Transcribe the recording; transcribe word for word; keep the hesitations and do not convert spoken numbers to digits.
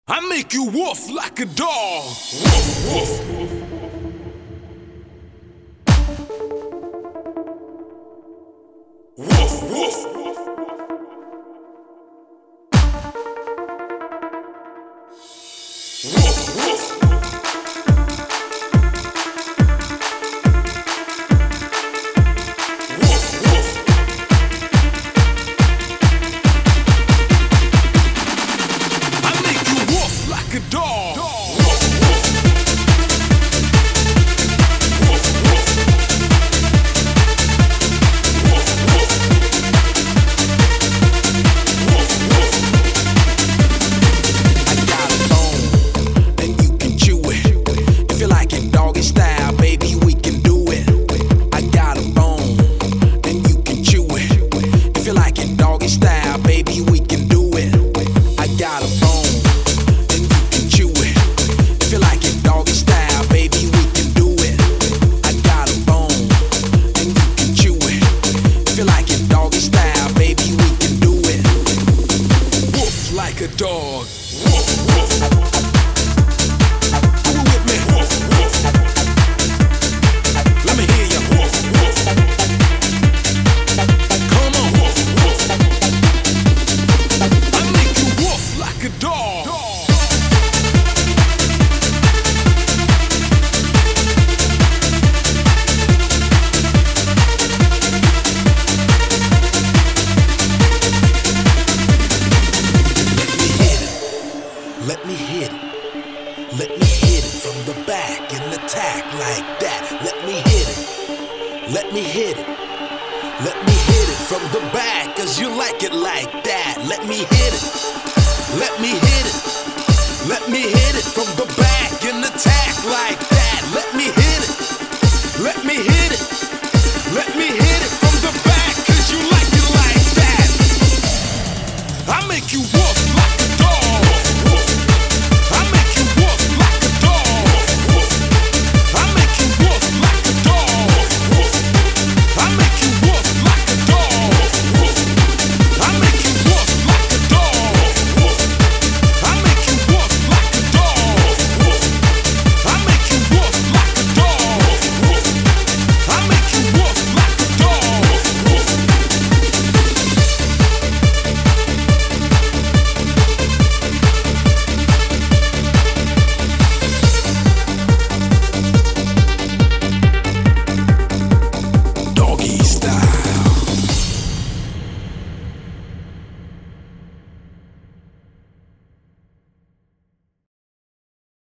I make you woof like a dog. Woof, woof. Woof, woof. Woof, woof. Like a dog. Woof, woof. Woof, woof. Woof, woof. Woof, woof. I got a bone, and you can chew it. If you like it doggy style, baby, we can do it. I got a bone, and you can chew it. If you like it doggy style, baby, we can do it. I got a bone. If you like it doggy style, baby, we can do it. I got a bone, and you can chew it. If you like it doggy style, baby, we can do it. Woof like a dog. Woof, woof. Do it with me. Woof, woof. Let me hear you. Woof, woof. Come on. Woof, woof. I make you woof like a dog. Let me hit it, let me hit it from the back and attack like that. Let me hit it, let me hit it, let me hit it from the back, cause you like it like that. Let me hit it, let me hit it, let me hit it from the back and attack like that.